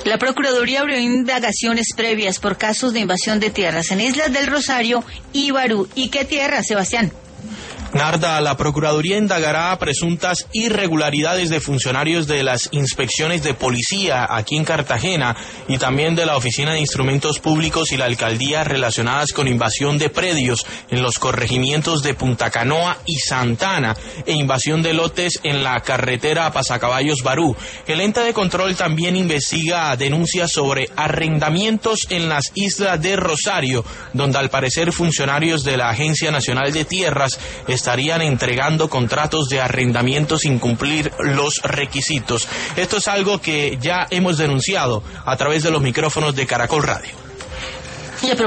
La Procuraduría abrió indagaciones previas por casos de invasión de tierras en Islas del Rosario y Barú. ¿Y qué tierra, Sebastián? Narda, la Procuraduría indagará presuntas irregularidades de funcionarios de las inspecciones de policía aquí en Cartagena y también de la Oficina de Instrumentos Públicos y la Alcaldía relacionadas con invasión de predios en los corregimientos de Punta Canoa y Santana e invasión de lotes en la carretera Pasacaballos-Barú. El ente de control también investiga denuncias sobre arrendamientos en las Islas de Rosario, donde al parecer funcionarios de la Agencia Nacional de Tierras estarían entregando contratos de arrendamiento sin cumplir los requisitos. Esto es algo que ya hemos denunciado a través de los micrófonos de Caracol Radio.